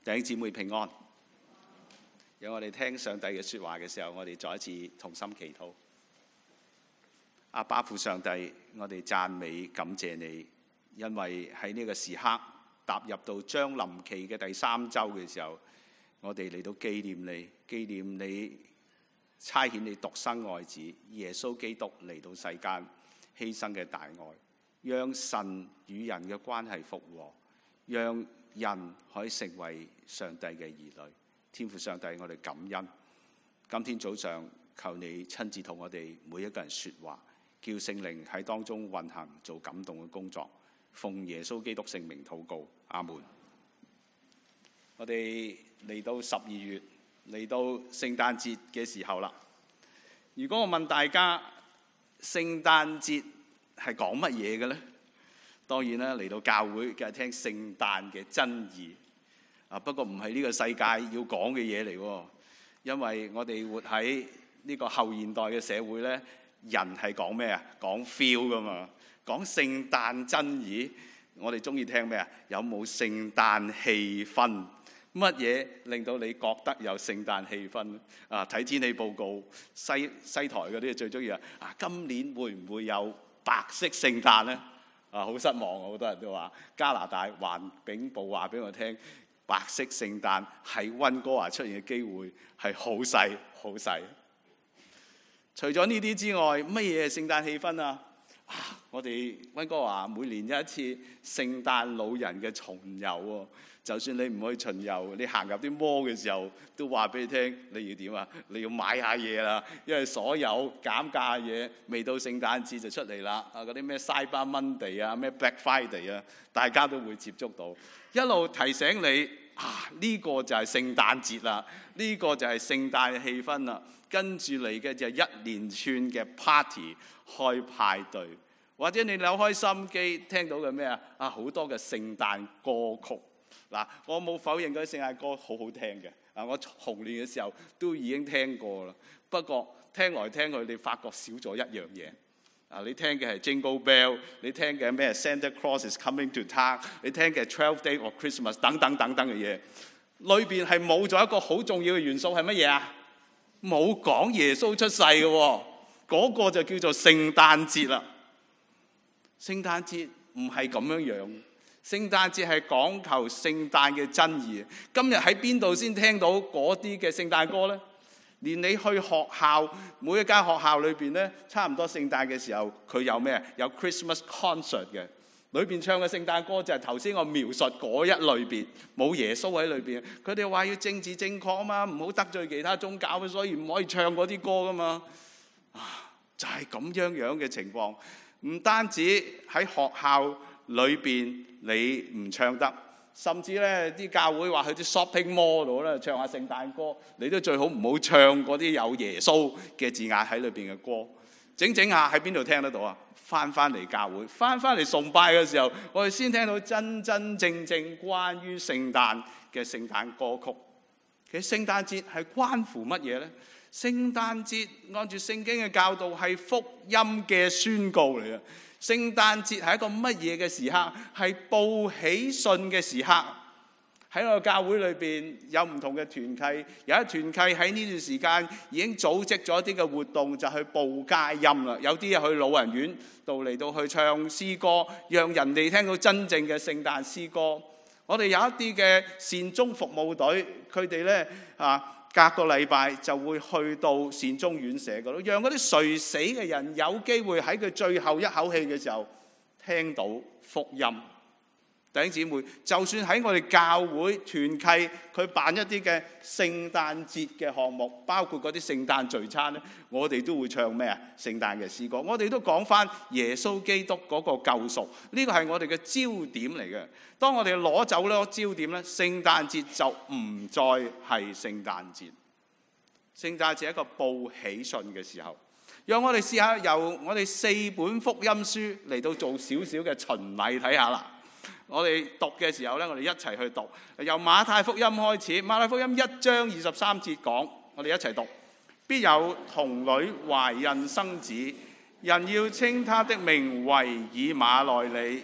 弟兄姊妹平安。讓我哋聽上帝嘅說話嘅時候，我哋再一次同心祈禱。阿爸父上帝，我哋讚美感謝你，因為喺呢個時刻踏入到將臨期嘅第3週嘅時候，我哋嚟到紀念你差遣你獨生愛子耶穌基督嚟到世間犧牲嘅大愛，讓神與人嘅關係復和，讓人可以成為上帝嘅兒女。天父上帝，我哋感恩。今天早上求你親自同我哋每一個人說話，叫聖靈喺當中運行，做感動嘅工作。奉耶穌基督聖名禱告，阿門。我哋嚟到12月，嚟到聖誕節嘅時候啦。如果我問大家聖誕節係講乜嘢嘅呢？當然啦，嚟到教會梗係聽聖誕嘅真義。不過唔係呢個世界要講嘅嘢嚟喎，因為我哋活喺呢個後現代嘅社會呢，人係講咩啊？講 feel 噶嘛，講聖誕真義。我哋中意聽咩啊？有冇聖誕氣氛？乜嘢令到你覺得有聖誕氣氛？睇天氣報告，西台嗰啲最中意今年會唔會有白色聖誕呢？好失望，好多人都話加拿大環境部話俾我聽，白色聖誕喺溫哥華出現嘅機會係好細好細。除咗呢啲之外，乜嘢係聖誕氣氛啊？我哋溫哥華每年有一次聖誕老人嘅巡遊喎。就算你唔去巡遊，你行入啲摩嘅時候，都話俾你聽，你要點啊？你要買下嘢啦，因為所有減價嘅嘢未到聖誕節就出嚟啦。嗰啲咩 Cyber Monday 啊，咩 Black Friday 啊，大家都會接觸到，一路提醒你呢個就係聖誕節啦，呢個就係聖誕氣氛啦。跟住嚟嘅就係一連串嘅 party 開派對，或者你扭開心機聽到嘅咩好多嘅聖誕歌曲。我冇否認嗰啲聖誕歌好好聽嘅，我童年嘅時候都已經聽過啦。不過聽來聽去，你發覺少咗一樣嘢。你聽嘅係 Jingle Bell， 你聽嘅咩 Santa Claus is coming to town， 你聽嘅 12 Days of Christmas 等等等等嘅嘢，裏邊係冇咗一個好重要嘅元素係乜嘢啊？冇講耶穌出世嘅喎，嗰個就叫做聖誕節啦。聖誕節唔係咁樣樣。聖誕節係講求聖誕嘅真義。今日喺邊度先聽到嗰啲嘅聖誕歌呢？連你去學校，每一間學校裏邊呢，差唔多聖誕嘅時候，佢有咩？有 Christmas concert 嘅，裏邊唱嘅聖誕歌就係頭先我描述嗰一類別，冇耶穌喺裏邊。佢哋話要政治正確啊嘛，唔好得罪其他宗教，所以唔可以唱嗰啲歌噶嘛。就係咁樣樣嘅情況。唔單止喺學校裏邊你唔唱得，甚至咧啲教會話去啲 shopping mall 度咧唱下聖誕歌，你都最好唔好唱嗰啲有耶穌嘅字眼喺裏邊嘅歌。整下喺邊度聽得到啊？翻嚟教會，翻嚟崇拜嘅時候，我哋先聽到真正關於聖誕嘅聖誕歌曲。其實聖誕節係關乎乜嘢呢？聖誕節按住聖經嘅教導係福音嘅宣告嚟嘅。聖誕節係一個乜嘢嘅時刻？係報喜訊嘅時刻。喺我教會裏邊有唔同嘅團契，有一團契喺呢段時間已經組織咗一啲嘅活動，就去報佳音啦。有啲去老人院度嚟到去唱詩歌，讓人哋聽到真正嘅聖誕詩歌。我哋有一啲嘅善終服務隊，佢哋咧隔個禮拜就會去到善終院舍嗰度，讓嗰啲垂死嘅人有機會喺佢最後一口氣嘅時候聽到福音。弟兄姊妹，就算喺我哋教會團契，佢辦一啲嘅聖誕節嘅項目，包括嗰啲聖誕聚餐咧，我哋都會唱咩啊？聖誕嘅詩歌，我哋都講翻耶穌基督嗰個救贖，呢個係我哋嘅焦點嚟嘅。當我哋攞走呢個焦點咧，聖誕節就唔再係聖誕節。聖誕節係一個報喜訊嘅時候，讓我哋試下由我哋4本福音書嚟到做少少嘅循例睇下啦。我哋讀嘅時候咧，我哋一齊去讀，由馬太福音開始。馬太福音1章23節講，我哋一齊讀：必有童女懷孕生子，人要稱他的名為以馬內利，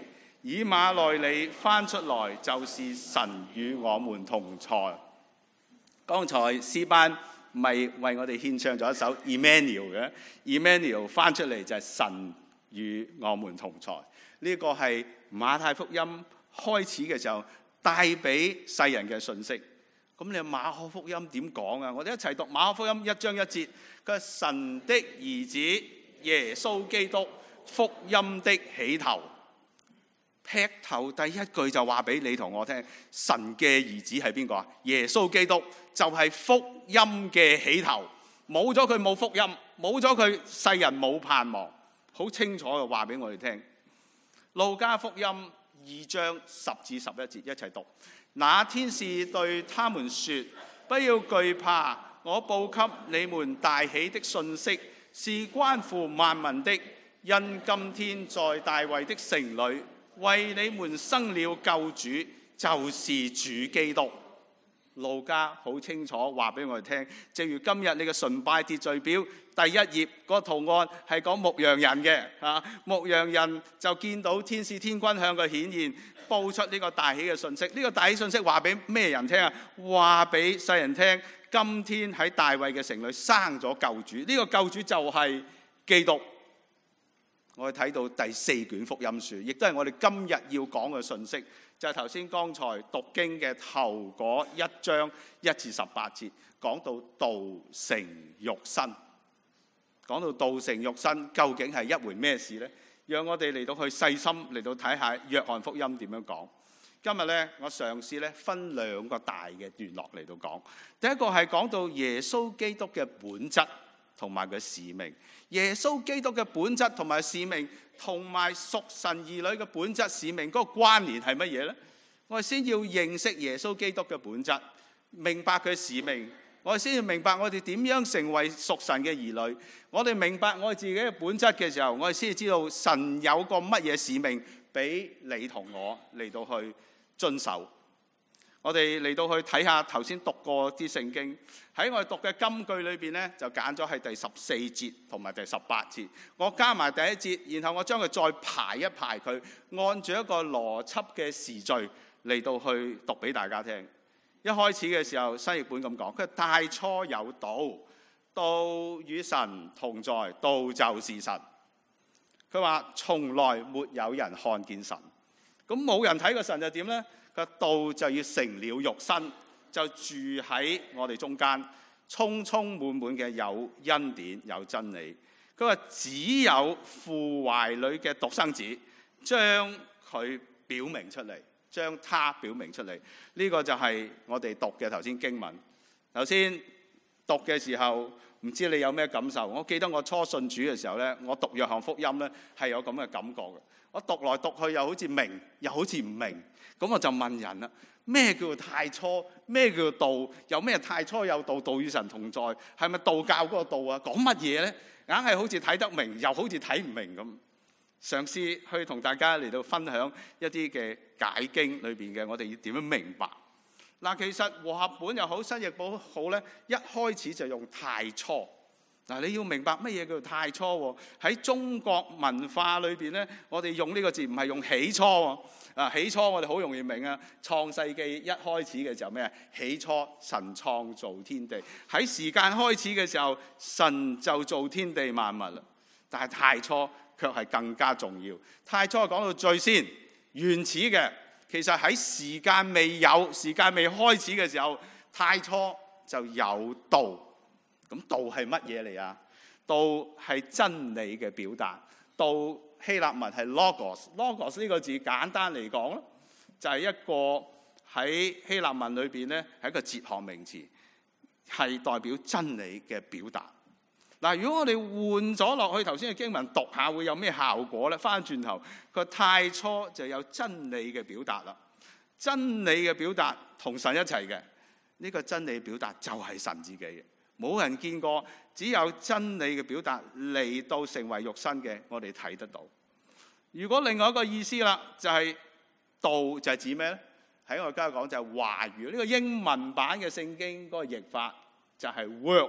以馬內利翻出來，就是神與我們同在。剛才詩班咪為我哋獻唱咗一首 Emmanuel 嘅 Emmanuel 翻出嚟就係神與我們同在。呢個係馬太福音開始嘅時候帶俾世人嘅信息。咁你馬可福音點講啊？我哋一齊讀馬可福音1章1節，佢係神的兒子耶穌基督，福音的起頭。劈頭第一句就話俾你同我聽，神嘅兒子係邊個啊？耶穌基督就係福音嘅起頭，冇咗佢冇福音，冇咗佢世人冇盼望。好清楚嘅話俾我哋聽。路加福音2章10至11節一齊讀。那天使對他們說：不要懼怕，我報給你們大喜的信息，是關乎萬民的，因今天在大衛的城裏為你們生了救主，就是主基督。路加好清楚話俾我哋聽，正如今日你嘅崇拜秩序表第一頁個圖案係講牧羊人嘅，牧羊人就見到天使天軍向佢顯現，報出呢個大喜嘅信息。呢個大喜信息話俾咩人聽啊？話俾世人聽，今天喺大衛嘅城裏生咗救主。呢個救主就係基督。我哋睇到第4卷福音書，亦都係我哋今日要講嘅信息，就係頭先剛才讀經嘅頭嗰1章1至18節，講到道成肉身。講到道成肉身，究竟係一回咩事呢？讓我哋嚟到去細心嚟到睇下約翰福音點樣講。今日呢，我嘗試呢分2個大嘅段落嚟到講。第一個係講到耶穌基督嘅本質同埋佢使命。耶穌基督嘅本質同埋使命，同埋屬神兒女嘅本質使命嗰個關聯係乜嘢呢？我哋先要認識耶穌基督嘅本質，明白佢使命。我哋先要明白我哋點樣成為屬神嘅兒女。我哋明白我哋自己嘅本質嘅時候，我哋先至知道神有個乜嘢使命俾你同我嚟到去遵守。我哋嚟到去睇下頭先讀過啲聖經，喺我哋讀嘅金句裏邊呢，就揀咗係第14節同埋第18節。我加埋第1節，然後我將佢再排一排佢，按住一個邏輯嘅時序嚟到去讀俾大家聽。一開始嘅時候，新譯本咁講，佢太初有道，道與神同在，道就是神。佢話從來沒有人看見神，咁冇人睇過神就點呢？個道就要成了肉身，就住喺我哋中間，充充滿滿嘅有恩典有真理。佢話只有父懷裏嘅獨生子將佢表明出嚟，將他表明出嚟。呢個就係我哋讀嘅頭先經文。頭先讀嘅時候，唔知你有咩感受？我記得我初信主嘅時候呢，我讀約翰福音呢係有咁嘅感覺嘅。我讀來讀去又好似明，又好似唔明。咁我就問人啦，咩叫做太初？咩叫做道？有咩太初有道？道與神同在，係咪道教嗰個道啊？講乜嘢呢？硬係好似睇得明，又好似睇唔明咁。嘗試去同大家嚟到分享一啲嘅解經裏邊嘅，我哋要點樣明白？嗱，其實和合本又好，新譯本好咧，一開始就用太初。嗱，你要明白乜嘢叫做太初喎？喺中國文化裏邊咧，我哋用呢個字唔係用起初喎。起初我哋好容易明啊，《創世記》一開始嘅時候咩啊？起初神創造天地。喺時間開始嘅時候，神就造天地萬物啦。但係太初卻係更加重要。太初講到最先原始嘅，其實喺時間未有、時間未開始嘅時候，太初就有道。咁道係乜嘢嚟啊？道係真理嘅表達。道希臘文係 logos，logos 呢個字簡單嚟講咧，就係一個喺希臘文裏邊咧係一個哲學名詞，係代表真理嘅表達。嗱，如果我哋換咗落去頭先嘅經文讀下，會有咩效果咧？翻轉頭，個太初就有真理嘅表達啦。真理嘅表達同神一齊嘅，呢個真理表達就係神自己嘅。冇人見過，只有真理嘅表達嚟到成為肉身嘅，我哋睇得到。如果另外一個意思啦，就係道就係指咩咧？喺我家講就係話語。呢個英文版嘅聖經嗰個譯法就係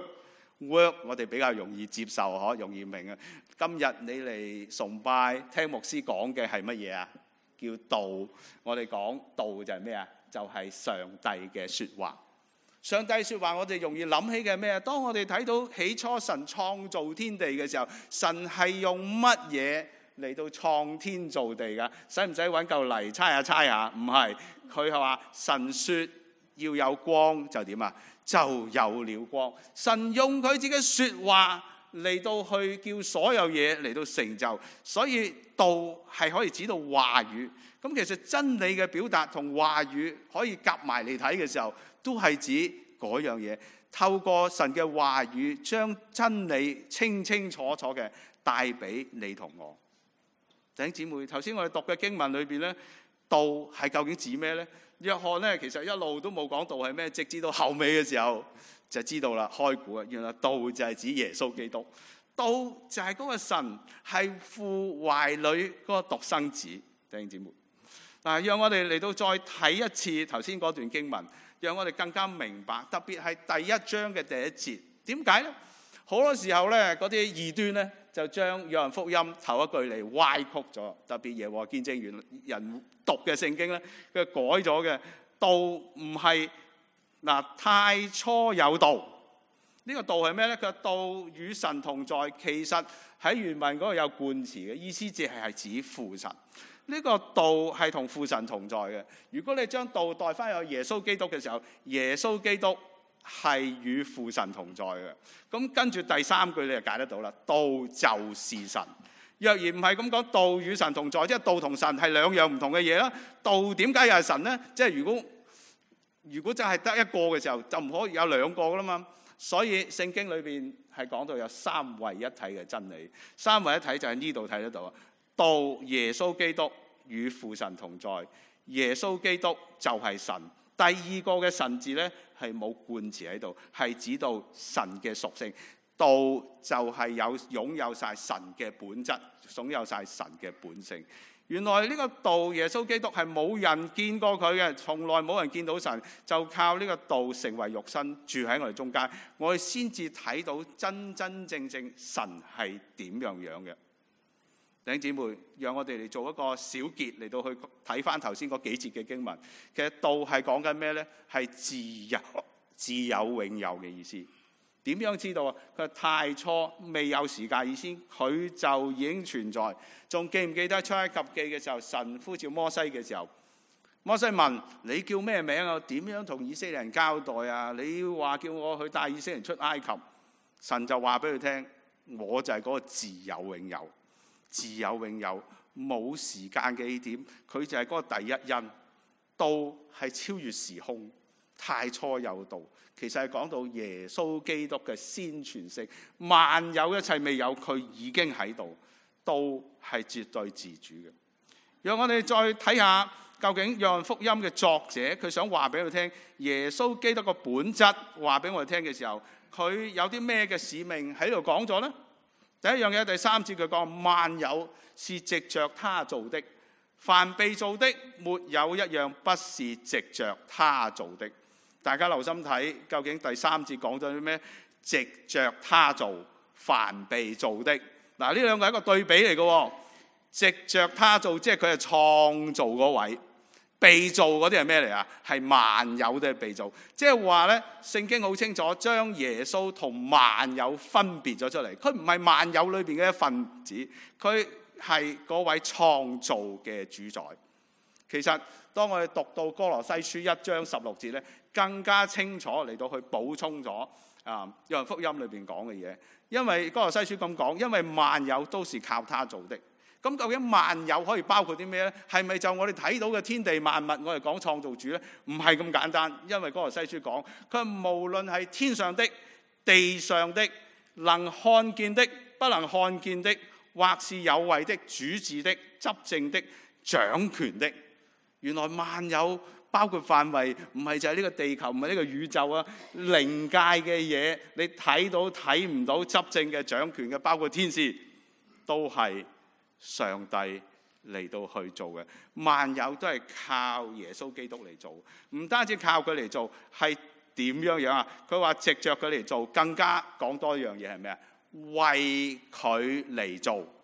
word，我哋比較容易接受，容易明啊。今日你嚟崇拜聽牧師講嘅係乜嘢啊？ 叫道。我哋講道就係咩啊？就係上帝嘅說話。上帝說話我哋容易諗起嘅咩啊？當我哋睇到起初神創造天地嘅時候，神係用乜嘢嚟到創天造地噶？使唔使揾嚿泥猜下？唔係，佢係話神說要有光就點啊？就有了光。神用佢自己說話嚟到去叫所有嘢嚟到成就，所以道係可以指到話語。咁其實真理嘅表達同話語可以夾埋嚟睇嘅時候，都係指嗰樣嘢。透過神嘅話語，將真理清清楚楚嘅帶俾你同我。弟兄姊妹，頭先我哋讀嘅經文裏邊咧，道係究竟指咩咧？約翰咧其實一路都冇講道係咩，直至到後尾嘅時候就知道啦，開估啊，原來道就係指耶穌基督。道就係嗰個神係父懷裏嗰個獨生子。弟兄姊妹，嗱，讓我哋嚟到再睇一次頭先嗰段經文，讓我哋更加明白，特別係第一章嘅第一節。點解咧？好多時候咧，嗰啲異端咧就將約翰福音頭一句嚟歪曲咗，特別耶和華見證員人讀嘅聖經咧，佢改咗嘅。道唔係嗱，太初有道。呢個道係咩咧？佢話道與神同在，其實喺原文嗰度有冠詞嘅意思，只係指父神。呢個道係同父神同在嘅。如果你將道代翻有耶穌基督嘅時候，耶穌基督係與父神同在嘅。咁跟住第三句你就解得到啦，道就是神。若然唔係咁講，道與神同在，即係道同神係兩樣唔同嘅嘢啦。道點解又係神呢？即係如果真係得一個嘅時候，就唔可以有兩個噶啦嘛。所以聖經裏邊係講到有三位一體嘅真理。三位一體就喺呢度睇得到啊。道耶穌基督與父神同在，耶穌基督就係神。第二個嘅神字咧係冇冠詞喺度，係指到神嘅屬性。道就係擁有晒神嘅本質，擁有晒神嘅本性。原來呢個道耶穌基督係冇人見過佢嘅，從來冇人見到神，就靠呢個道成為肉身住喺我哋中間，我哋先至睇到真真正正神係點樣嘅。弟兄姊妹，讓我哋嚟做一個小結嚟到去睇翻頭先嗰幾節嘅經文。其實道係講緊咩呢？係自有永有嘅意思。點樣知道啊？佢太初未有時界以前，佢就已經存在。仲記唔記得出埃及記嘅時候，神呼召摩西嘅時候，摩西問你叫咩名啊？點樣同以色列人交代啊？你話叫我去帶以色列人出埃及，神就話俾佢聽，我就係嗰個自有永有，自有永有，冇時間嘅點，佢就係嗰個第一因。道係超越時空，太初有道。其實係講到耶穌基督嘅先存性，萬有一切未有，佢已經喺度，都係絕對自主嘅。讓我哋再睇下究竟約翰福音嘅作者佢想話俾佢聽，耶穌基督個本質話俾我哋聽嘅時候，佢有啲咩嘅使命喺度講咗呢？第一樣嘢，第三節佢講萬有是藉着他造的，凡被造的沒有一樣不是藉着他造的。大家留心睇，究竟第三節講咗啲咩？藉着他造，凡被造的。嗱，呢兩個係一個對比嚟嘅。藉着他造，即係佢係創造嗰位；被造嗰啲係咩嚟啊？係萬有都係被造。即係話咧，聖經好清楚將耶穌同萬有分別咗出嚟。佢唔係萬有裏邊嘅一份子，佢係嗰位創造嘅主宰。其實當我哋讀到哥羅西書1章16節咧，更加清楚嚟到去補充咗約翰福音裏邊講嘅嘢。因為哥羅西書咁講，因為萬有都是靠他做的。咁究竟萬有可以包括啲咩呢？係咪就我哋睇到嘅天地萬物，我哋講創造主呢？唔係咁簡單。因為哥羅西書講，佢無論係天上的、地上的、能看見的、不能看見的，或是有位的、主治的、執政的、掌權的。原來萬有包括範圍唔係就係呢個地球，唔係呢個宇宙啊，靈界嘅嘢，你睇到睇唔到執政嘅掌權嘅，包括天使，都係上帝嚟到去做嘅。萬有都係靠耶穌基督嚟做，唔單止靠佢嚟做，係點樣啊？佢話藉着佢嚟做，更加講多一樣嘢係咩啊？為佢嚟做，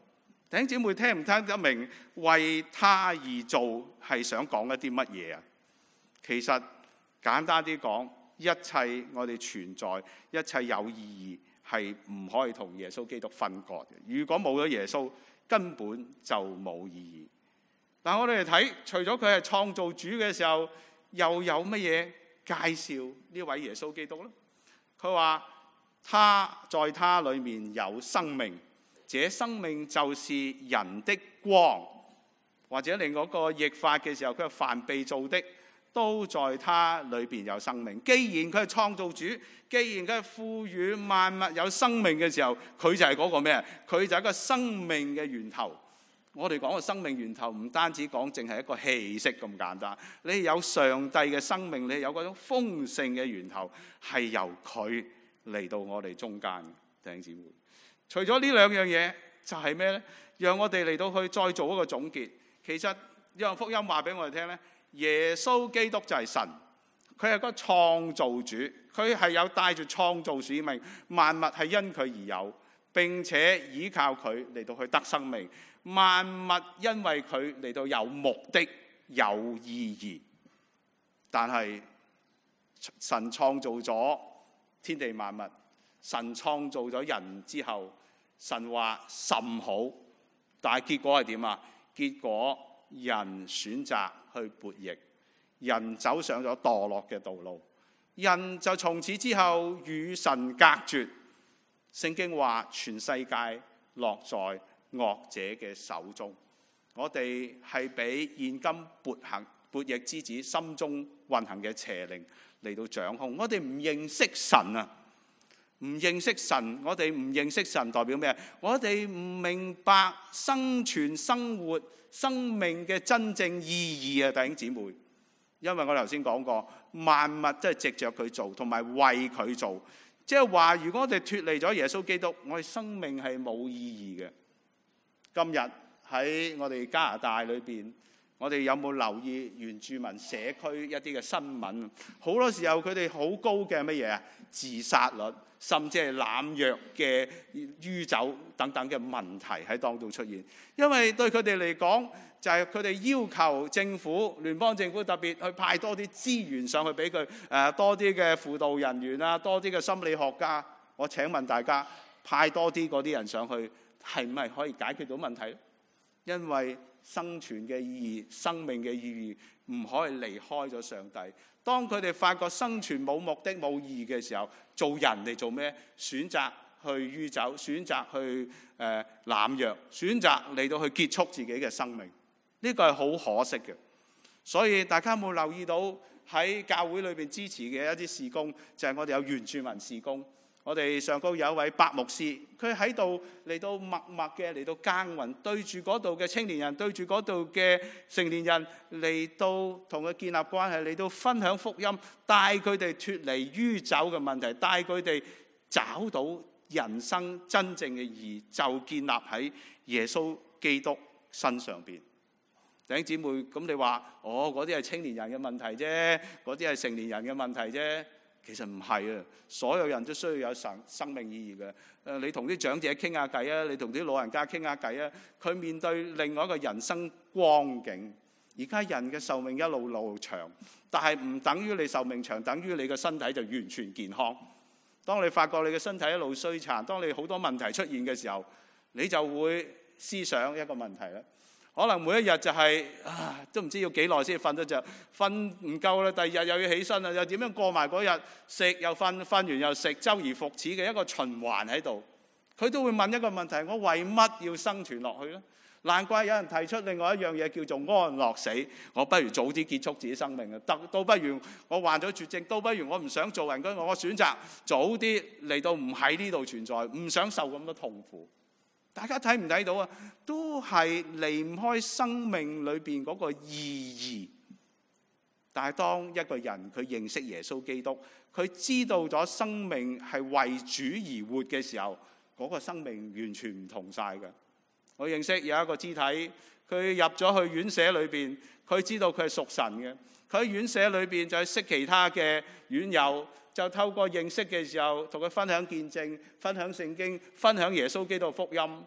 弟兄姊妹聽唔聽得明為他而做係想講一啲乜嘢啊？其實簡單啲講，一切我哋存在，一切有意義係唔可以同耶穌基督分割嘅。如果冇咗耶穌，根本就冇意義。但我哋嚟睇，除咗佢係創造主嘅時候，又有乜嘢介紹呢位耶穌基督呢？佢話他在他裏面有生命，這生命就是人的光。或者另外一個譯法嘅時候，佢係凡被造的都在他裏邊有生命。既然佢係創造主，既然佢係賦予萬物有生命嘅時候，佢就係嗰個咩？佢就係一個生命嘅源頭。我哋講嘅生命源頭唔單止講淨係一個氣息咁簡單，你有上帝嘅生命，你有嗰種豐盛嘅源頭，係由佢嚟到我哋中間嘅。弟兄姊妹，除咗呢兩樣嘢，就係咩呢？讓我哋嚟到去再做一個總結。其實約翰福音話俾我哋聽呢，耶穌基督就係神，佢係個創造主，佢係有帶住創造使命，萬物係因佢而有，並且依靠佢嚟到去得生命。萬物因為佢嚟到有目的、有意義。但係神創造咗天地萬物，神創造咗人之後，神話甚好，但係結果係點啊？結果人選擇去悖逆，人走上咗墮落嘅道路，人就從此之後與神隔絕。聖經話全世界落在惡者嘅手中。我哋係俾現今悖逆之子心中運行嘅邪靈嚟到掌控。我哋唔認識神啊，唔認識神。我哋唔認識神代表咩？我哋唔明白生存、生活、生命嘅真正意義啊，弟兄姊妹。因為我頭先講過，萬物都係藉着佢做，同埋為佢做。即係話，如果我哋脫離咗耶穌基督，我哋生命係冇意義嘅。今日喺我哋加拿大裏邊，我哋有冇留意原住民社區一啲嘅新聞？好多時候佢哋好高嘅乜嘢啊？自殺率，甚至係濫藥嘅酗酒等等嘅問題喺當中出現。因為對佢哋嚟講，就係佢哋要求政府、聯邦政府特別去派多啲資源上去俾佢，多啲嘅輔導人員啊，多啲嘅心理學家。我請問大家，派多啲嗰啲人上去，係唔係可以解決到問題？因為生存嘅意義、生命嘅意義唔可以離開咗上帝。當佢哋發覺生存冇目的、冇意義嘅時候，做人嚟做咩？選擇去酗酒，選擇去濫藥，選擇嚟到去結束自己嘅生命。呢個係好可惜嘅。所以大家有冇留意到喺教會裏邊支持嘅一啲事工，就係我哋有原住民事工。我哋上高有一位白牧師，佢喺度嚟到默默嘅嚟到耕耘，對住嗰度嘅青年人，對住嗰度嘅成年人，嚟到同佢建立關係，嚟到分享福音，帶佢哋脫離酗酒嘅問題，帶佢哋找到人生真正嘅意義，就建立喺耶穌基督身上邊。弟兄姊妹，咁你話嗰啲係青年人嘅問題啫，嗰啲係成年人嘅問題啫。其實唔係啊，所有人都需要有生命意義嘅。你同啲長者傾下偈啊，你同啲老人家傾下偈啊，佢面對另外一個人生光景。而家人嘅壽命一路路長，但係唔等於你壽命長，等於你嘅身體就完全健康。當你發覺你嘅身體一路衰殘，當你好多問題出現嘅時候，你就會思想一個問題啦。可能每一日就係都唔知要幾耐先瞓得着，瞓唔夠啦，第二日又要起身啦，又點樣過埋嗰日？食又瞓，瞓完又食，周而復始嘅一個循環喺度。佢都會問一個問題：我為乜要生存落去呢？難怪有人提出另外一樣嘢叫做安樂死。我不如早啲結束自己生命啊！倒不如我患咗絕症，倒不如我唔想做人，我選擇早啲嚟到唔喺呢度存在，唔想受咁多痛苦。大家睇唔睇到啊？都係離唔開生命裏邊嗰個意義。但係當一個人佢認識耶穌基督，佢知道咗生命係為主而活嘅時候，嗰個生命完全唔同晒嘅。我認識有一個肢體，佢入咗去院舍裏邊，佢知道佢係屬神嘅。佢喺院舍裏邊就係識其他嘅院友，就透過認識嘅時候，同佢分享見證、分享聖經、分享耶穌基督福音。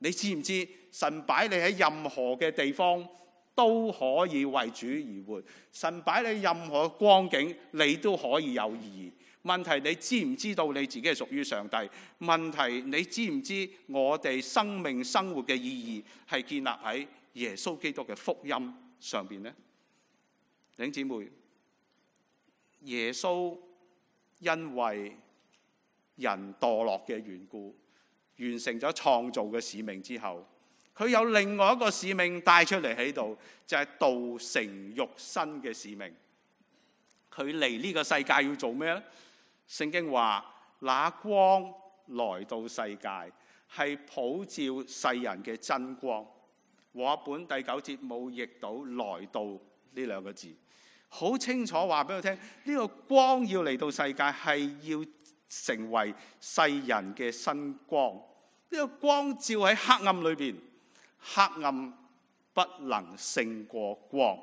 你知唔知神擺你喺任何嘅地方都可以為主而活？神擺你任何光景，你都可以有意義。問題你知唔知道你自己係屬於上帝？問題你知唔知我哋生命生活嘅意義係建立喺耶穌基督嘅福音上邊呢？弟兄姊妹，耶穌因為人墮落嘅緣故，完成咗創造嘅使命之後，佢有另外一個使命帶出嚟喺度，就係道成肉身嘅使命。佢嚟呢個世界要做咩呢？聖經話，那光來到世界，係普照世人嘅真光。和合本第9節冇譯到來到呢兩個字，好清楚話俾佢聽，呢個光要嚟到世界，係要成為世人嘅新光。呢個光照喺黑暗裏邊，黑暗不能勝過光。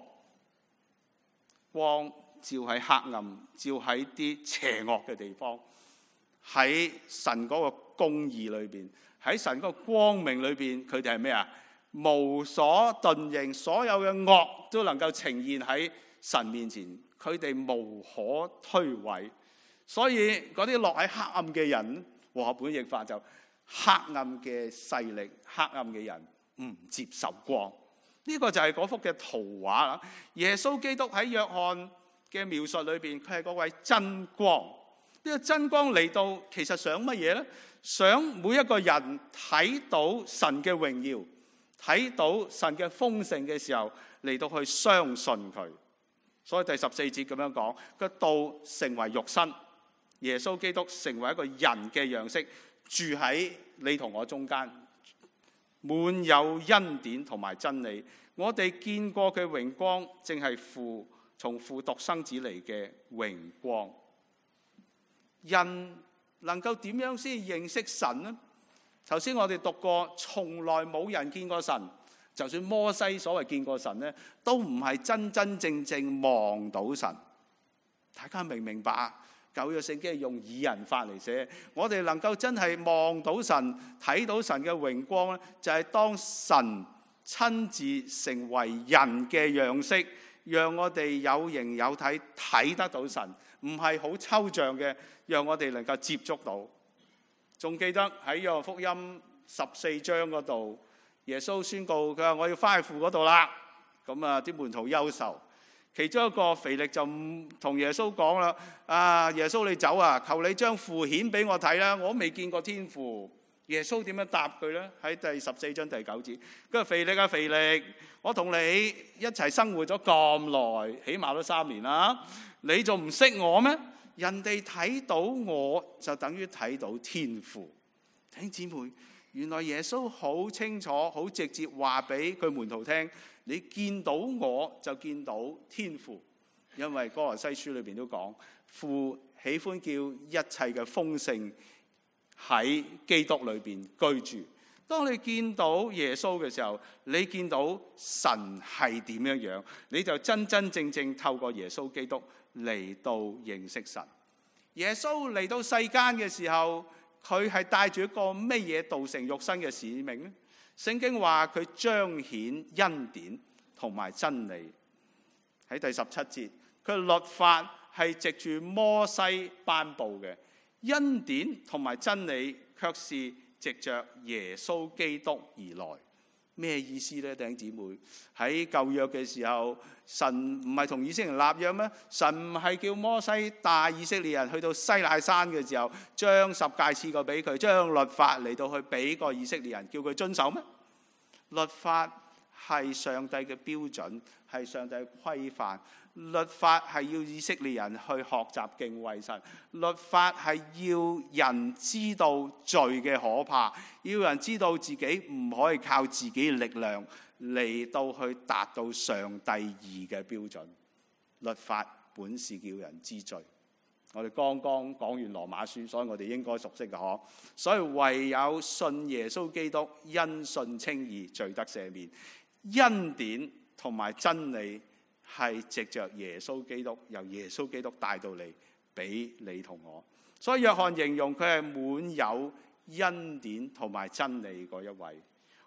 光照喺黑暗，照喺啲邪惡嘅地方，喺神嗰個公義裏邊，喺神嗰個光明裏邊，佢哋係咩啊？無所遁形，所有嘅惡都能夠呈現喺神面前，佢哋無可推諉。所以嗰啲落喺黑暗嘅人，和合本譯法就黑暗嘅勢力，黑暗嘅人唔接受光。呢個就係嗰幅嘅圖畫啦。耶穌基督喺約翰嘅描述裏邊，佢係嗰位真光。呢個真光嚟到，其實想乜嘢呢？想每一個人睇到神嘅榮耀，睇到神嘅豐盛嘅時候，嚟到去相信佢。所以第14節咁樣講，個道成為肉身，耶穌基督成為一個人嘅樣式，住喺你同我中間，滿有恩典同埋真理。我哋見過嘅榮光，正係從父獨生子嚟嘅榮光。人能夠點樣先認識神呢？頭先我哋讀過，從來冇人見過神。就算摩西所謂見過神呢，都唔係真真正正望到神。大家明唔明白啊？舊約聖經係用擬人法嚟寫，我哋能夠真係望到神、睇到神嘅榮光咧，就係當神親自成為人嘅樣式，讓我哋有形有體睇得到神，唔係好抽象嘅，讓我哋能夠接觸到。仲記得喺約翰福音14章嗰度，耶穌宣告佢話：我要翻去父嗰度啦。咁啊，啲門徒憂愁。其中一個腓力就同耶穌講啦：啊，耶穌你走啊，求你將父顯俾我睇啦，我未見過天父。耶穌點樣答佢呢？喺第14章第9節，佢話：腓力啊，腓力，我同你一齊生活咗咁耐，起碼都3年啦，你仲唔識我咩？人哋睇到我就等於睇到天父。弟兄姊妹，原來耶穌好清楚、好直接話俾佢門徒聽：你見到我就見到天父。因為歌羅西書裏邊都講，父喜歡叫一切嘅豐盛喺基督裏邊居住。當你見到耶穌嘅時候，你見到神係點樣樣，你就真真正正透過耶穌基督嚟到認識神。耶穌嚟到世間嘅時候，佢係帶住一個乜嘢道成肉身嘅使命呢？聖經話佢彰顯恩典同埋真理。喺第17節，佢律法係藉住摩西頒布嘅，恩典同埋真理卻是藉着耶穌基督而來。咩意思呢？弟兄姊妹，喺舊約嘅時候，神唔係同以色列人立約咩？神唔係叫摩西帶以色列人去到西乃山嘅時候，將10誡賜過俾佢，將律法嚟到去俾個以色列人，叫佢遵守咩？律法係上帝嘅標準，係上帝嘅規範。律法係要以色列人去學習敬畏神，律法係要人知道罪嘅可怕，要人知道自己唔可以靠自己嘅力量嚟到去達到上帝義嘅標準。律法本是叫人知罪。我哋剛剛講完羅馬書，所以我哋應該熟悉嘅嗬。所以唯有信耶穌基督，因信稱義，罪得赦免。恩典同埋真理係藉着耶穌基督，由耶穌基督帶到嚟俾你同我。所以約翰形容佢係滿有恩典同埋真理嗰一位。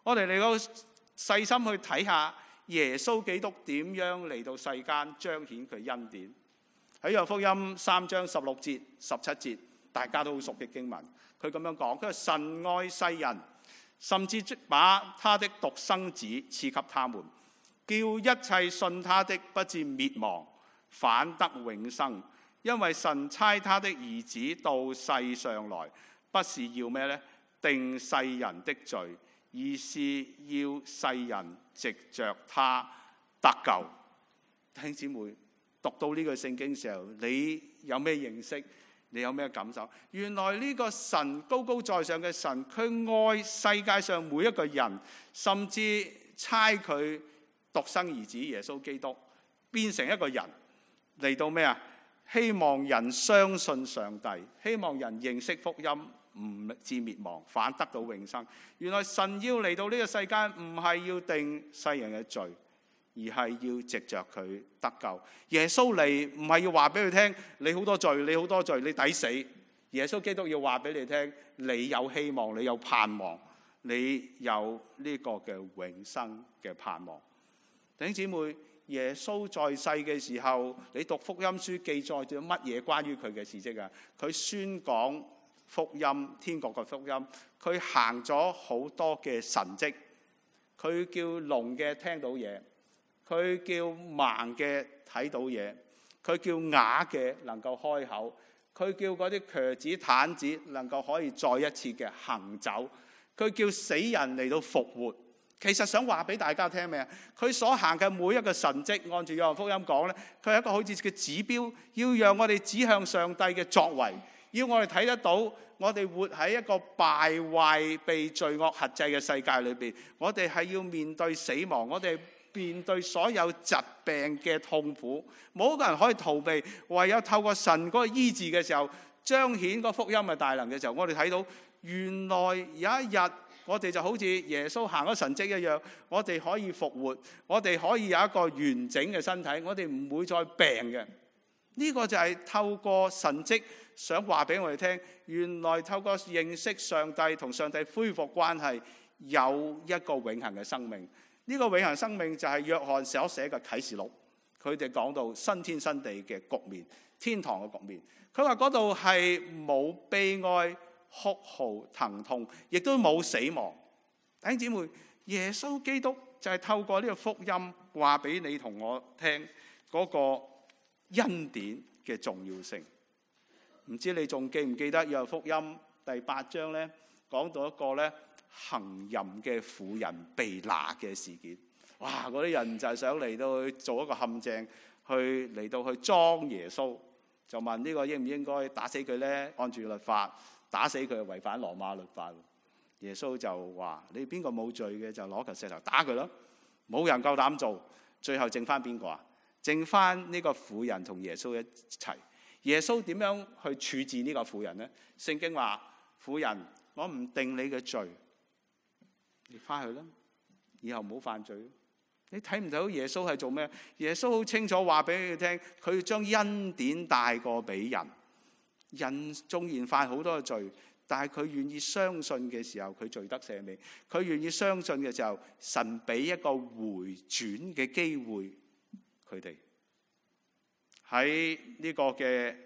我哋嚟到細心去睇下耶穌基督點樣嚟到世間彰顯佢恩典。喺約翰福音3章16節、17節，大家都好熟悉經文。佢咁樣講，佢話神愛世人，甚至把他的獨生子賜給他們，叫一切信他的不至滅亡，反得永生。因為神差他的兒子到世上來，不是要咩呢？定世人的罪，而是要世人藉着他得救。弟兄姊妹，讀到呢句聖經嘅時候，你有咩認識？你有咩感受？原來呢個神高高在上嘅神，佢愛世界上每一個人，甚至差佢獨生兒子耶穌基督變成一個人嚟到咩啊？希望人相信上帝，希望人認識福音，唔至滅亡，反得到永生。原來神要嚟到呢個世界，唔係要定世人嘅罪，而係要藉着佢得救。耶穌嚟唔係要話俾佢聽，你好多罪，你好多罪，你抵死。耶穌基督要話俾你聽，你有希望，你有盼望，你有呢個嘅永生嘅盼望。弟兄姊妹，耶穌在世嘅時候，你讀福音書記載咗乜嘢關於佢嘅事蹟啊？佢宣講福音，天國嘅福音，佢行咗好多嘅神蹟，佢叫聾嘅聽到嘢，佢叫盲嘅睇到嘢，佢叫啞嘅能夠開口，佢叫嗰啲瘸子癱子能夠可以再一次嘅行走，佢叫死人嚟到復活。其實想話俾大家聽咩啊？佢所行嘅每一個神蹟，按住約翰福音講咧，佢係一個好似嘅指標，要讓我哋指向上帝嘅作為，要我哋睇得到，我哋活喺一個敗壞、被罪惡轄制嘅世界裏邊，我哋係要面對死亡，我哋面對所有疾病嘅痛苦，冇一個人可以逃避，唯有透過神嗰個醫治嘅時候，彰顯個福音嘅大能嘅時候，我哋睇到原來有一日，我哋就好似耶穌行咗神蹟一樣，我哋可以復活，我哋可以有一個完整嘅身體，我哋唔會再病嘅。呢個就係透過神蹟想話俾我哋聽，原來透過認識上帝同上帝恢復關係，有一個永恆嘅生命。呢個永恆生命就係約翰所寫嘅啟示錄，佢哋講到新天新地嘅局面，天堂嘅局面。佢話嗰度係冇悲哀、哭號、疼痛，亦都冇死亡。弟兄姊妹，耶穌基督就係透過呢個福音話俾你同我聽嗰個恩典嘅重要性。唔知你仲記唔記得約翰福音第8章咧，講到一個咧行淫嘅婦人被拿嘅事件。哇！嗰啲人就係想嚟到去做一個陷阱，去嚟到去裝耶穌，就問呢個應唔應該打死佢咧？按住律法打死佢係違反羅馬律法。耶穌就話：你邊個冇罪嘅就攞嚿石頭打佢咯。冇人夠膽做，最後剩翻邊個啊？剩翻呢個婦人同耶穌一齊。耶穌點樣去處置呢個婦人呢？聖經話：婦人，我唔定你嘅罪，你翻去啦，以後唔好犯罪。你睇唔到耶穌係做咩？耶穌好清楚話俾佢聽，佢要將恩典帶過俾人。人縱然犯好多嘅罪，但係佢願意相信嘅時候，佢罪得赦免。佢願意相信嘅時候，神俾一個回轉嘅機會佢哋。喺呢個嘅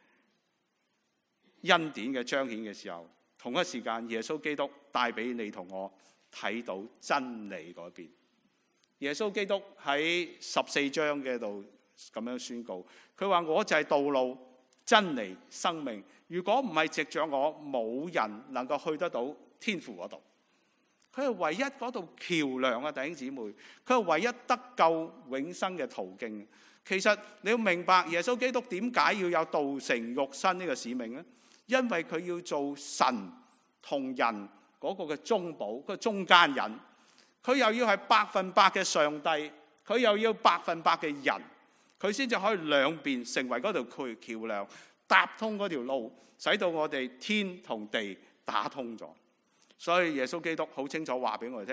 恩典嘅彰顯嘅時候，同一時間耶穌基督帶俾你同我睇到真理嗰邊。耶穌基督喺14章嘅度咁樣宣告，佢話：我就係道路、真理、生命。如果唔係藉着我，冇人能夠去得到天父嗰度。佢係唯一嗰度橋樑啊，弟兄姊妹。佢係唯一得救永生嘅途徑。其實你要明白耶穌基督點解要有道成肉身呢個使命呢？因為佢要做神同人嗰個嘅中保，嗰個中間人。佢又要係100%嘅上帝，佢又要100%嘅人，佢先至可以兩邊成為嗰條橋樑，搭通嗰條路，使到我哋天同地打通咗。所以耶穌基督好清楚話俾我哋聽，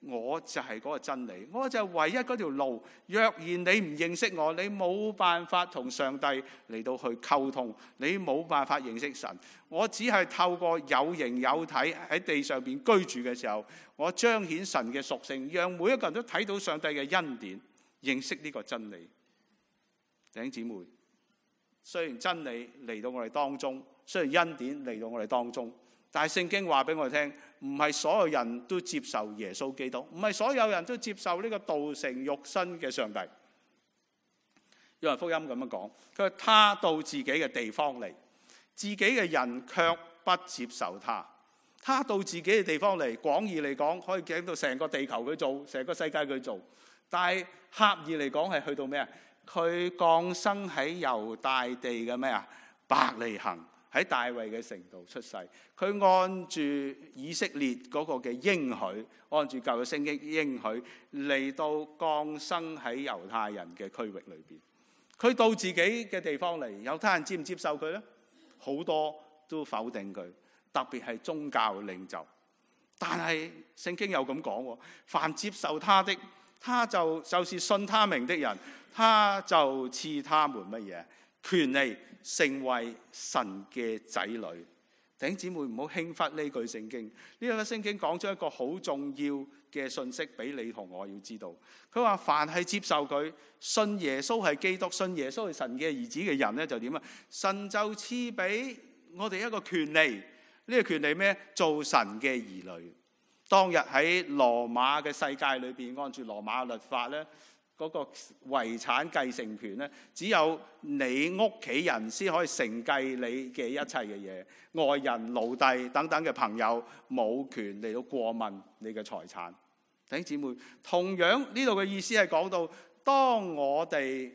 我就係嗰個真理，我就係唯一嗰條路。若然你唔認識我，你冇辦法同上帝嚟到去溝通，你冇辦法認識神。我只係透過有形有體喺地上邊居住嘅時候，我彰顯神嘅屬性，讓每一個人都睇到上帝嘅恩典，認識呢個真理。弟兄姊妹，雖然真理嚟到我哋當中，雖然恩典嚟到我哋當中，但係聖經話俾我哋聽，唔係所有人都接受耶穌基督，唔係所有人都接受呢個道成肉身嘅上帝。約翰福音咁樣講，佢話他到自己嘅地方嚟，自己嘅人卻不接受他。他到自己嘅地方嚟，廣義嚟講可以講到成個地球佢做，成個世界佢做。但係狹義嚟講係去到咩啊？佢降生喺猶大地嘅咩啊？伯利恆。喺大衛嘅城度出世，佢按住以色列嗰個嘅應許，按住舊約聖經應許嚟到降生喺猶太人嘅區域裏邊。佢到自己嘅地方嚟，猶太人接唔接受佢呢？好多都否定佢，特別係宗教領袖。但係聖經又咁講，凡接受他的，他就是信他名的人，他就賜他們乜嘢？權利成為神嘅仔女。弟兄姊妹，唔好輕忽呢句聖經。呢個聖經講咗一個好重要嘅信息俾你同我要知道。佢話凡係接受佢，信耶穌係基督，信耶穌係神嘅兒子嘅人呢，就點啊？神就賜俾我哋一個權利。呢個權利咩？做神嘅兒女。當日喺羅馬嘅世界裏邊，按住羅馬律法呢，嗰個遺產繼承權咧，只有你屋企人先可以承繼你嘅一切嘅嘢，外人、奴隸等等嘅朋友冇權嚟到過問你嘅財產。弟兄姊妹，同樣呢度嘅意思係講到，當我哋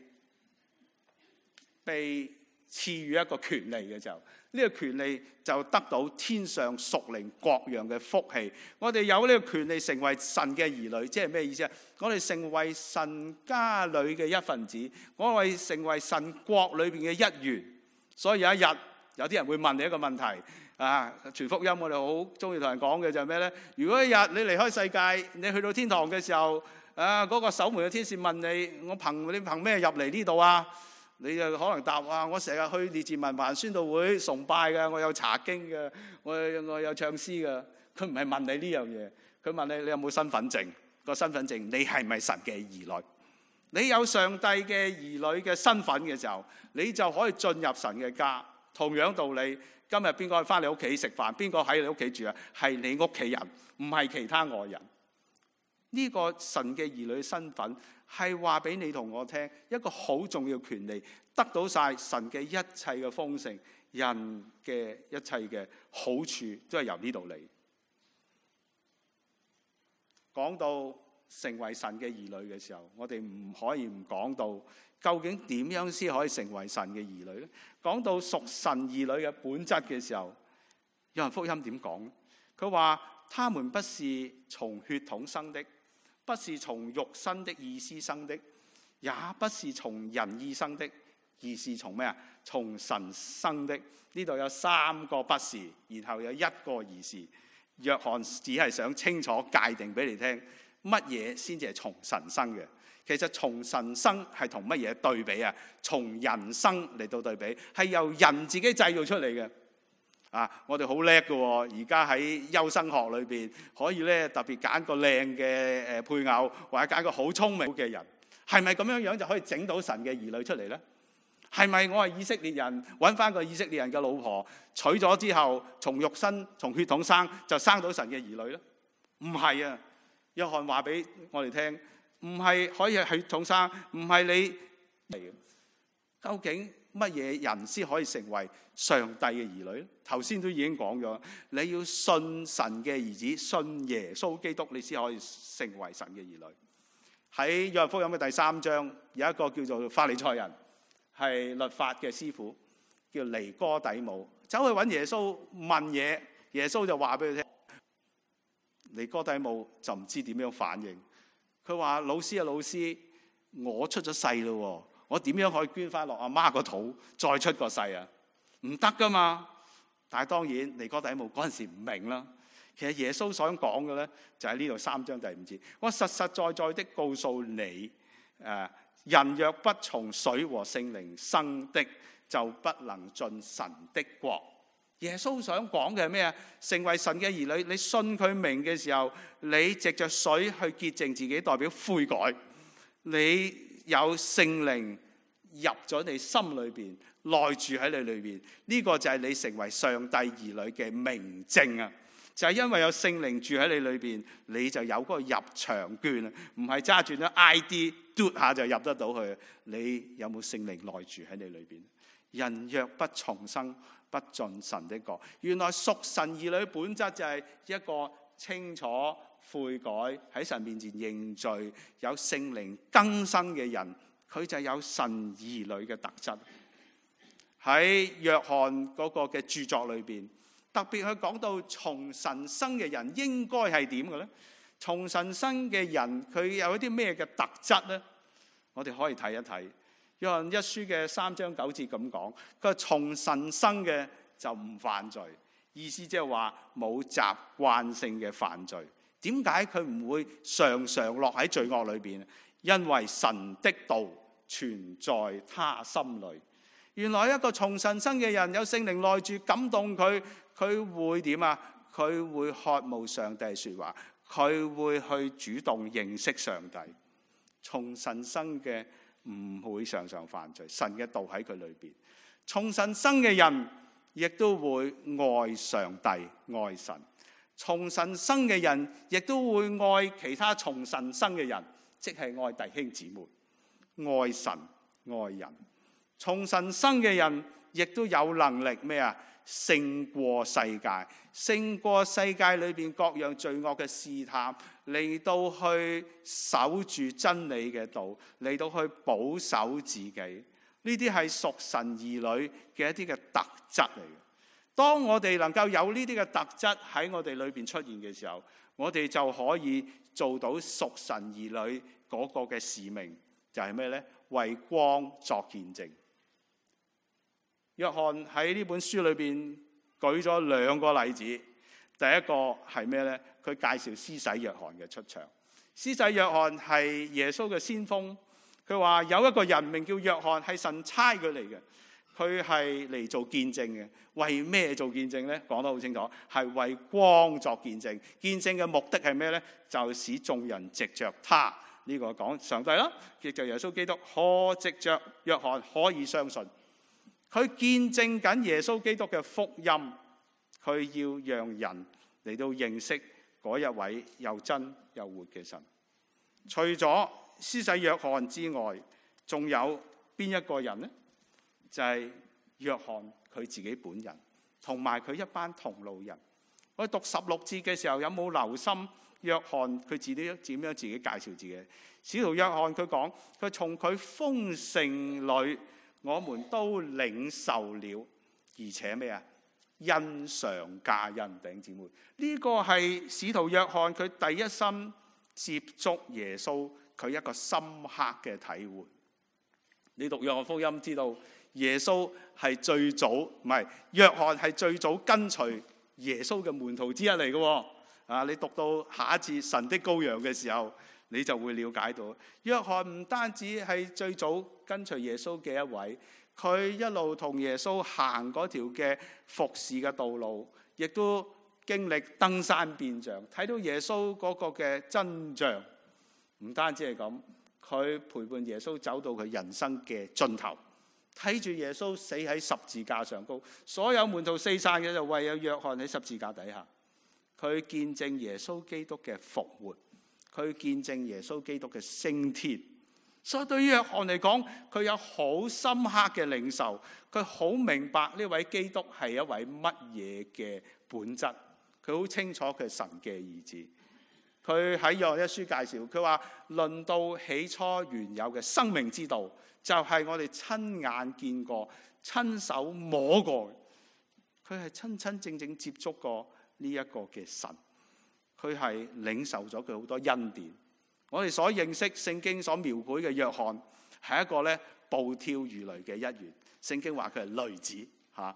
被賜予一個權利嘅時候，呢個權利就得到天上屬靈各樣嘅福氣。我哋有呢個權利成為神嘅兒女，即係咩意思啊？我哋成為神家裏嘅一份子，我哋成為神國裏邊嘅一員。所以有一日，有啲人會問你一個問題啊，傳福音我哋好中意同人講嘅就係咩呢？如果一日你離開世界，你去到天堂嘅時候，嗰個守門嘅天使問你：你憑咩入嚟呢度啊？你就可能答話：我成日去列治文華宣道會崇拜嘅，我有查經嘅，我有唱詩嘅。佢唔係問你呢樣嘢，佢問你有冇身份證？個身份證你係咪神嘅兒女？你有上帝嘅兒女嘅身份嘅時候，你就可以進入神嘅家。同樣道理，今日邊個翻你屋企食飯？邊個喺你屋企住啊？係你屋企人，唔係其他外人。呢個神嘅兒女身份係話俾你同我聽，一個好重要權利，得到晒神嘅一切嘅豐盛，人嘅一切嘅好處都係由呢度嚟。講到成為神嘅兒女嘅時候，我哋唔可以唔講到究竟點樣先可以成為神嘅兒女呢？講到屬神兒女嘅本質嘅時候，約翰福音點講？佢話他們不是從血統生的，不是從肉身的意思生的，也不是從人意生的，而是從咩啊？從神生的。呢度有三個不是，然後有一個而是。約翰只係想清楚界定俾你聽，乜嘢先至係從神生嘅。其實從神生係同乜嘢對比啊？從人生嚟到對比，係由人自己製造出嚟嘅。我哋好叻嘅喎，而家喺優生學裏邊可以咧特別揀個靚嘅配偶，或者揀個好聰明嘅人，係咪咁樣樣就可以整到神嘅兒女出嚟呢？係咪我係以色列人，揾翻個以色列人嘅老婆娶咗之後，從肉身從血統生就生到神嘅兒女呢？唔係啊！約翰話俾我哋聽，唔係可以係血統生，唔係你嚟嘅。究竟乜嘢人先可以成為上帝嘅兒女？頭先都已經講咗，你要信神嘅兒子，信耶穌基督，你先可以成為神嘅兒女。喺約翰福音嘅第3章，有一個叫做法利賽人，係律法嘅師傅，叫尼哥底母，走去揾耶穌問嘢，耶穌就話俾佢聽。尼哥底母就唔知點樣反應，佢話：老師啊，老師，我出咗世咯，我點樣可以捐翻落阿媽個肚再出個世啊？唔得噶嘛！但係當然尼哥底母嗰陣時唔明啦。 其實耶穌想講嘅咧，就喺呢度3章第5節。我實實在在的告訴你，人若不從水和聖靈生的，就不能進神的國。耶穌想講嘅係咩啊？成為神嘅兒女，你信佢名嘅時候，你藉着水去潔淨自己，代表悔改。你有聖靈入咗你心裏邊，內住喺你裏邊，呢個就係你成為上帝兒女嘅明證啊！就係因為有聖靈住喺你裏邊，你就有嗰個入場券啊！唔係揸住咗 ID 嘟下就入得到去。你有冇聖靈內住喺你裏邊？人若不重生，不進神的國。原來屬神兒女本質就係一個清楚悔改，喺神面前認罪，有聖靈更新嘅人，佢就有神兒女嘅特質。喺約翰嗰個嘅著作裏邊，特別去講到從神生嘅人應該係點嘅咧？從神生嘅人佢有一啲咩嘅特質咧？我哋可以睇一睇。約翰一書嘅3章9節咁講，佢話從神生嘅就唔犯罪，意思即係話冇習慣性嘅犯罪。點解佢唔會常常落喺罪惡裏邊？因為神的道存在他心裏。原來一個從神生嘅人有聖靈內住，感動佢，佢會點啊？佢會渴慕上帝說話，佢會去主動認識上帝。從神生嘅唔會常常犯罪，神嘅道喺佢裏邊。從神生嘅人亦都會愛上帝、愛神。從神生嘅人亦都會愛其他從神生嘅人，即係愛弟兄姊妹、愛神、愛人。從神生嘅人亦都有能力咩啊？勝過世界，勝過世界裏邊各樣罪惡嘅試探，嚟到去守住真理嘅道，嚟到去保守自己。呢啲係屬神兒女嘅一啲嘅特質嚟嘅。當我哋能夠有呢啲嘅特質喺我哋裏邊出現嘅時候，我哋就可以做到屬神兒女嗰個嘅使命，就係咩呢？為光作見證。約翰喺呢本書裏邊舉咗2個例子。第一個係咩呢？佢介紹施洗約翰嘅出場。施洗約翰係耶穌嘅先鋒。佢話有一個人名叫約翰，係神差佢嚟嘅。佢係嚟做見證嘅。為咩做見證呢？講得好清楚，係為光作見證。見證嘅目的係咩呢？就使眾人藉着他，呢個講上帝啦，藉着耶穌基督，可藉着約翰可以相信。佢見證緊耶穌基督嘅福音，佢要讓人嚟到認識嗰一位又真又活嘅神。除咗施洗約翰之外，仲有邊一個人呢？就係約翰佢自己本人，同埋佢一班同路人。我讀16節嘅時候，有冇留心約翰佢自己點樣自己介紹自己？使徒約翰佢講，佢從佢豐盛裏，我們都領受了，而且咩啊？恩上加恩，弟兄姊妹，呢個係使徒約翰佢第一身接觸耶穌，佢一個深刻嘅體會。你讀約翰福音知道，耶穌係最早，唔係約翰係最早跟隨耶穌嘅門徒之一嚟嘅。啊，你讀到下一節神的羔羊嘅時候，你就會了解到，約翰唔單止係最早跟隨耶穌嘅一位，佢一路同耶穌行嗰條嘅服侍嘅道路，亦都經歷登山變像，睇到耶穌嗰個嘅真像。唔單止係咁，佢陪伴耶穌走到佢人生嘅盡頭，睇住耶穌死喺十字架上高，所有門徒四散嘅就唯有約翰喺十字架底下，佢見證耶穌基督嘅復活，佢見證耶穌基督嘅升天。所以對於約翰嚟講，佢有好深刻嘅領受，佢好明白呢位基督係一位乜嘢嘅本質，佢好清楚佢係神嘅兒子。佢喺約翰一書介紹，佢話論到起初原有嘅生命之道，就係我哋親眼見過、親手摸過，佢係親親正正接觸過呢一個嘅神，佢係領受咗佢好多恩典。我哋所認識聖經所描繪嘅約翰係一個暴跳如雷嘅一員，聖經話佢係雷子嚇。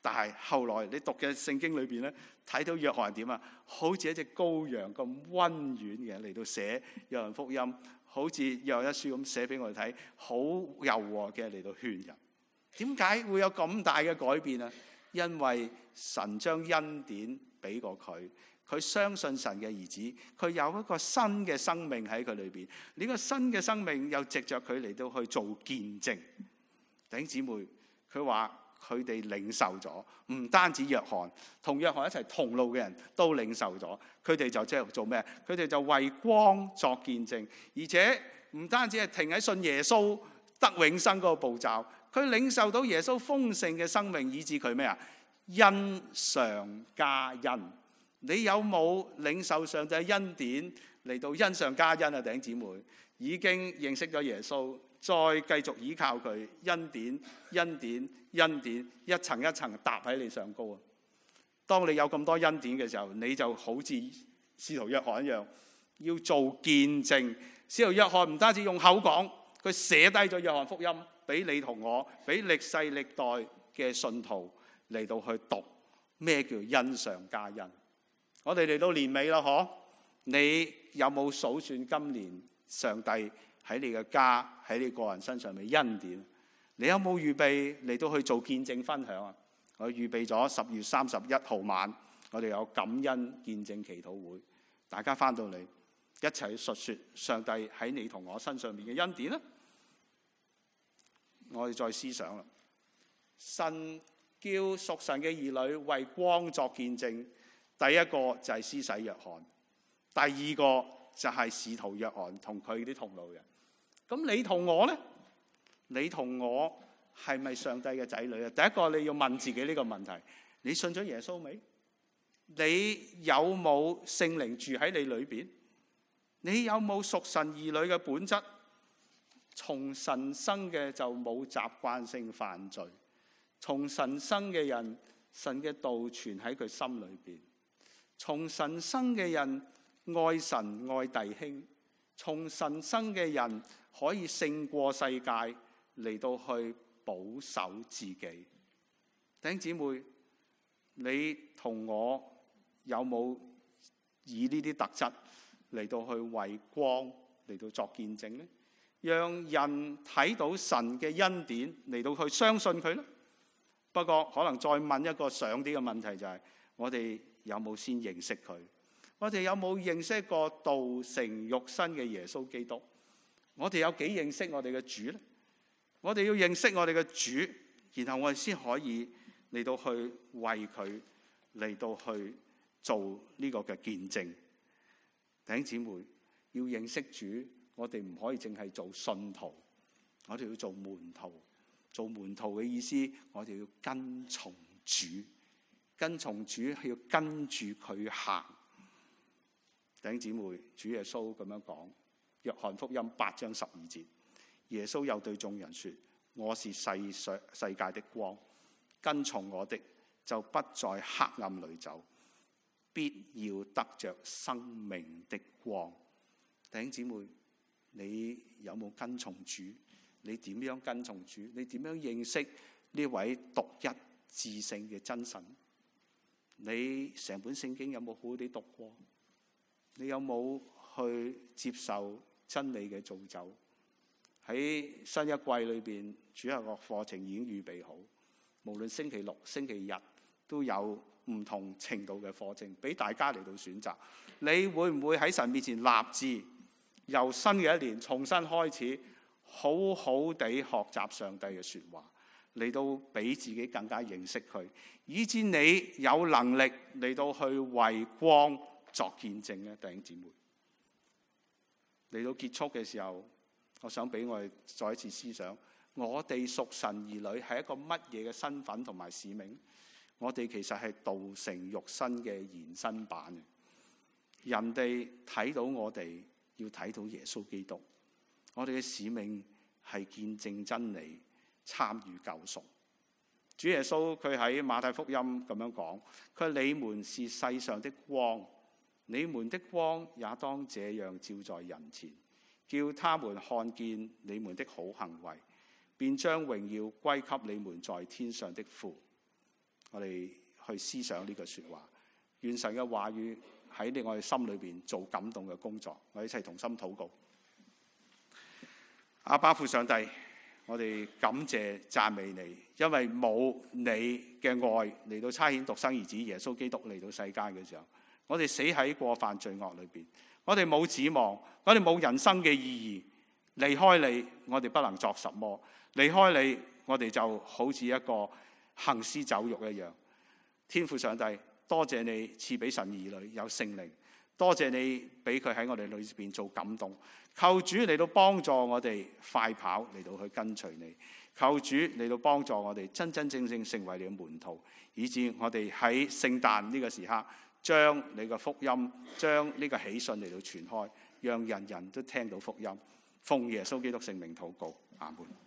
但係後來你讀嘅聖經裏邊咧，睇到約翰係點啊？好似一隻羔羊咁溫軟嘅嚟到寫約翰福音，好似約翰一書咁寫俾我哋睇，好柔和嘅嚟到勸人。點解會有咁大嘅改變啊？因為神將恩典俾過佢，佢相信神嘅兒子，佢有一個新嘅生命喺佢裏邊。呢個新嘅生命又藉着佢嚟到去做見證。弟兄姊妹，佢話佢哋領受咗，唔單止約翰，同約翰一齊同路嘅人都領受咗。佢哋就即係做咩？佢哋就為光作見證，而且唔單止係停喺信耶穌得永生嗰個步驟，佢領受到耶穌豐盛嘅生命，以致佢咩啊？恩上加恩。你有冇領受上帝恩典嚟到恩上加恩啊？弟兄姊妹，已經認識咗耶穌，再繼續依靠佢，恩典、恩典、恩典，一層一層搭喺你上高啊！當你有咁多恩典嘅時候，你就好似使徒約翰一樣，要做見證。使徒約翰唔單止用口講，佢寫低咗約翰福音俾你同我，俾歷世歷代嘅信徒嚟到去讀咩叫恩上加恩。我哋嚟到年尾啦，嗬？你有冇數算今年上帝喺你嘅家、喺你個人身上嘅恩典？你有冇預備嚟到去做見證分享啊？我預備咗10月31號晚，我哋有感恩見證祈禱會，大家翻到嚟一齊去述說上帝喺你同我身上面嘅恩典啦。我哋再思想啦，神叫屬神嘅兒女為光作見證。第一個就係施洗約翰，第二個就係使徒約翰同佢啲同路人。咁你同我呢？你同我係咪上帝嘅仔女啊？第一個你要問自己呢個問題：你信咗耶穌未？你有冇聖靈住喺你裏邊？你有冇屬神兒女嘅本質？從神生嘅就冇習慣性犯罪，從神生嘅人，神嘅道存喺佢心裏邊。從神生嘅人愛神愛弟兄，從神生嘅人可以勝過世界，嚟到去保守自己。弟兄姊妹，你同我有冇以呢啲特質嚟到去為光嚟到作見證呢？讓人睇到神嘅恩典嚟到去相信佢呢？不過可能再問一個上啲嘅問題，就係我哋有冇先認識佢？我哋有冇認識過道成肉身嘅耶穌基督？我哋有幾認識我哋嘅主呢？我哋要認識我哋嘅主，然後我哋先可以嚟到去為佢嚟到去做呢個嘅見證。弟兄姊妹，要認識主，我哋唔可以淨係做信徒，我哋要做門徒。做門徒嘅意思，我哋要跟從主。跟從主係要跟住佢行。弟兄姊妹，主耶穌咁樣講，約翰福音8章12節，耶穌又對眾人說：我是世界的光，跟從我的就不在黑暗裏走，必要得着生命的光。弟兄姊妹，你有冇跟從主？你點樣跟從主？你點樣認識呢位獨一至聖嘅真神？你成本聖經有冇好好地讀過？你有冇去接受真理嘅造就？喺新一季裏邊，主日學課程已經預備好，無論星期六、星期日都有唔同程度嘅課程俾大家嚟到選擇。你會唔會喺神面前立志，由新嘅一年重新開始，好好地學習上帝嘅說話，嚟到俾自己更加認識佢，以致你有能力嚟到去為光作見證咧。弟兄姊妹，嚟到結束嘅時候，我想俾我哋再一次思想，我哋屬神兒女係一個乜嘢嘅身份同埋使命？我哋其實係道成肉身嘅延伸版嘅。人哋睇到我哋，要睇到耶穌基督。我哋嘅使命係見證真理，參與救贖。主耶穌佢喺馬太福音咁樣講，佢話：你們是世上的光，你們的光也當這樣照在人前，叫他們看見你們的好行為，便將榮耀歸給你們在天上的父。 我哋去思想呢句說話。願神嘅話語喺我哋心裏邊做感動嘅工作。我哋一齊同心禱告。阿爸父上帝，我哋感謝讚美你，因為冇你嘅愛嚟到差遣獨生兒子耶穌基督嚟到世間嘅時候，我哋死喺過犯罪惡裏邊，我哋冇指望，我哋冇人生嘅意義。離開你，我哋不能作什麼；離開你，我哋就好似一個行屍走肉一樣。天父上帝，多謝你賜俾神兒女有聖靈，多謝你俾佢喺我哋裏邊做感動。求主嚟到幫助我哋快跑嚟到去跟隨你，求主嚟到幫助我哋真真正正成為你嘅門徒，以致我哋喺聖誕呢個時刻將你嘅福音，將呢個喜訊嚟到傳開，讓人人都聽到福音。奉耶穌基督聖名禱告，阿門。